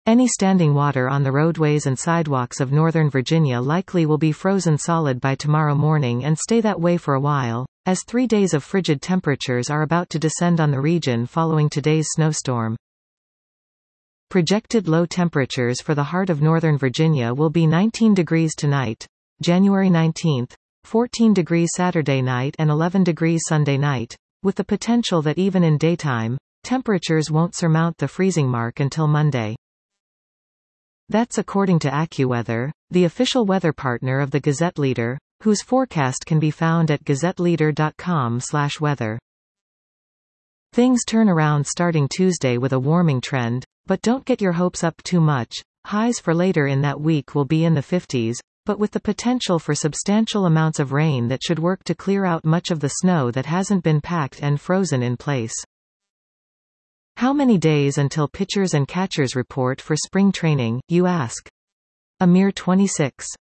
Any standing water on the roadways and sidewalks of Northern Virginia likely will be frozen solid by tomorrow morning and stay that way for a while, as 3 days of frigid temperatures are about to descend on the region following today's snowstorm. Projected low temperatures for the heart of Northern Virginia will be 19 degrees tonight, January 19, 14 degrees Saturday night and 11 degrees Sunday night, with the potential that even in daytime, temperatures won't surmount the freezing mark until Monday. That's according to AccuWeather, the official weather partner of the Gazette Leader, whose forecast can be found at gazetteleader.com/weather. Things turn around starting Tuesday with a warming trend, but don't get your hopes up too much. Highs for later in that week will be in the 50s, but with the potential for substantial amounts of rain that should work to clear out much of the snow that hasn't been packed and frozen in place. How many days until pitchers and catchers report for spring training, you ask? A mere 26.